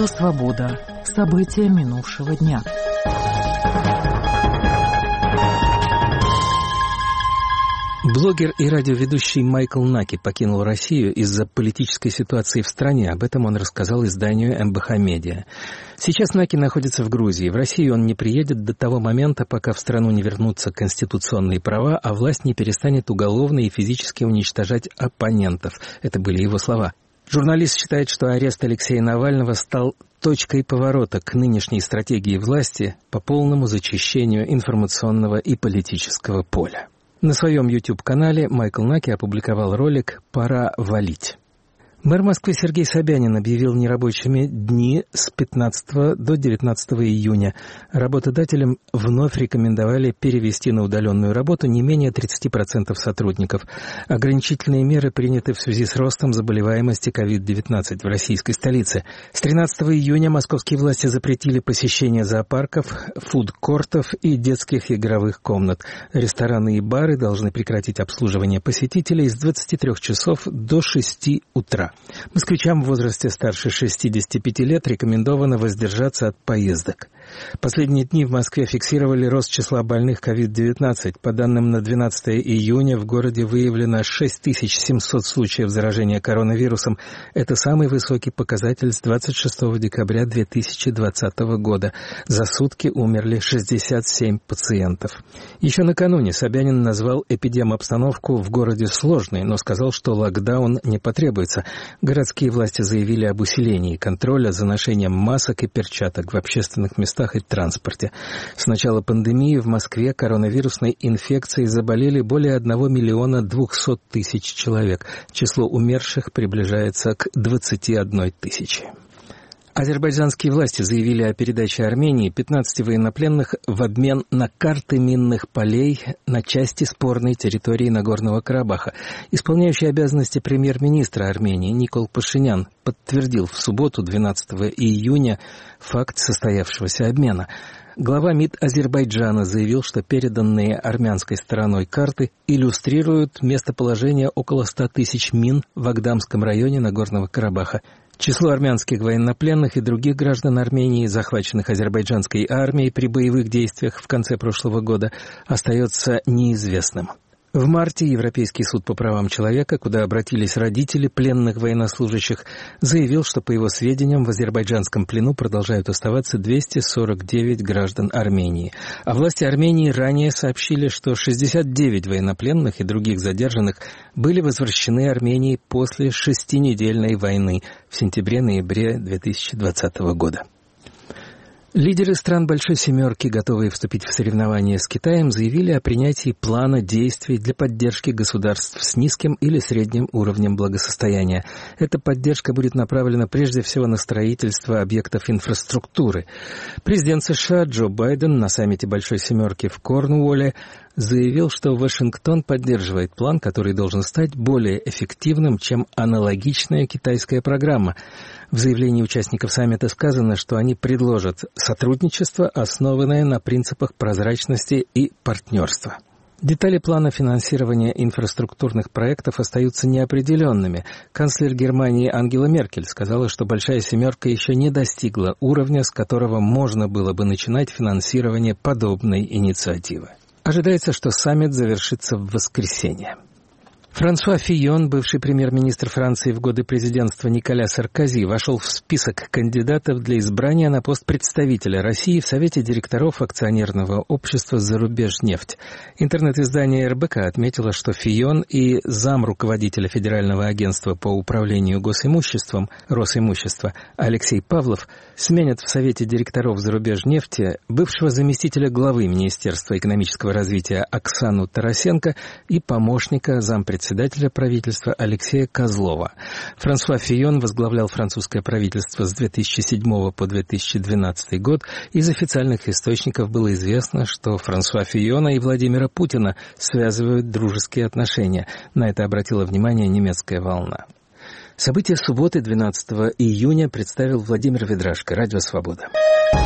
Радио «Свобода». События минувшего дня. Блогер и радиоведущий Майкл Наки покинул Россию из-за политической ситуации в стране. Об этом он рассказал изданию МБХ Медиа. Сейчас Наки находится в Грузии. В Россию он не приедет до того момента, пока в страну не вернутся конституционные права, а власть не перестанет уголовно и физически уничтожать оппонентов. Это были его слова. Журналист считает, что арест Алексея Навального стал точкой поворота к нынешней стратегии власти по полному зачищению информационного и политического поля. На своем YouTube-канале Майкл Наки опубликовал ролик «Пора валить». Мэр Москвы Сергей Собянин объявил нерабочими дни с 15 до 19 июня. Работодателям вновь рекомендовали перевести на удаленную работу не менее 30% сотрудников. Ограничительные меры приняты в связи с ростом заболеваемости COVID-19 в российской столице. С 13 июня московские власти запретили посещение зоопарков, фудкортов и детских игровых комнат. Рестораны и бары должны прекратить обслуживание посетителей с 23 часов до 6 утра. Москвичам в возрасте старше 65 лет рекомендовано воздержаться от поездок. Последние дни в Москве фиксировали рост числа больных COVID-19. По данным на 12 июня в городе выявлено 6700 случаев заражения коронавирусом. Это самый высокий показатель с 26 декабря 2020 года. За сутки умерли 67 пациентов. Еще накануне Собянин назвал эпидемобстановку в городе сложной, но сказал, что локдаун не потребуется. Городские власти заявили об усилении контроля за ношением масок и перчаток в общественных местах и транспорте. С начала пандемии в Москве коронавирусной инфекцией заболели более 1 200 000 человек. Число умерших приближается к 21 тысяче. Азербайджанские власти заявили о передаче Армении 15 военнопленных в обмен на карты минных полей на части спорной территории Нагорного Карабаха. Исполняющий обязанности премьер-министра Армении Никол Пашинян подтвердил в субботу, 12 июня, факт состоявшегося обмена. Глава МИД Азербайджана заявил, что переданные армянской стороной карты иллюстрируют местоположение около 100 000 мин в Агдамском районе Нагорного Карабаха. Число армянских военнопленных и других граждан Армении, захваченных азербайджанской армией при боевых действиях в конце прошлого года, остается неизвестным. В марте Европейский суд по правам человека, куда обратились родители пленных военнослужащих, заявил, что, по его сведениям, в азербайджанском плену продолжают оставаться 249 граждан Армении. А власти Армении ранее сообщили, что 69 военнопленных и других задержанных были возвращены Армении после 6-недельной войны в сентябре-ноябре 2020 года. Лидеры стран Большой Семерки, готовые вступить в соревнования с Китаем, заявили о принятии плана действий для поддержки государств с низким или средним уровнем благосостояния. Эта поддержка будет направлена прежде всего на строительство объектов инфраструктуры. Президент США Джо Байден на саммите Большой Семерки в Корнуолле заявил, что Вашингтон поддерживает план, который должен стать более эффективным, чем аналогичная китайская программа. В заявлении участников саммита сказано, что они предложат сотрудничество, основанное на принципах прозрачности и партнерства. Детали плана финансирования инфраструктурных проектов остаются неопределенными. Канцлер Германии Ангела Меркель сказала, что Большая Семерка еще не достигла уровня, с которого можно было бы начинать финансирование подобной инициативы. Ожидается, что саммит завершится в воскресенье. Франсуа Фийон, бывший премьер-министр Франции в годы президентства Николя Саркози, вошел в список кандидатов для избрания на пост представителя России в Совете директоров акционерного общества «Зарубежнефть». Интернет-издание РБК отметило, что Фийон и замруководителя Федерального агентства по управлению госимуществом Росимущество Алексей Павлов сменят в Совете директоров «Зарубежнефти» бывшего заместителя главы Министерства экономического развития Оксану Тарасенко и помощника зампредседателя правительства Алексея Козлова. Франсуа Фийон возглавлял французское правительство с 2007 по 2012 год. Из официальных источников было известно, что Франсуа Фийона и Владимира Путина связывают дружеские отношения. На это обратила внимание немецкая волна. События субботы, 12 июня, представил Владимир Ведрашко, Радио «Свобода».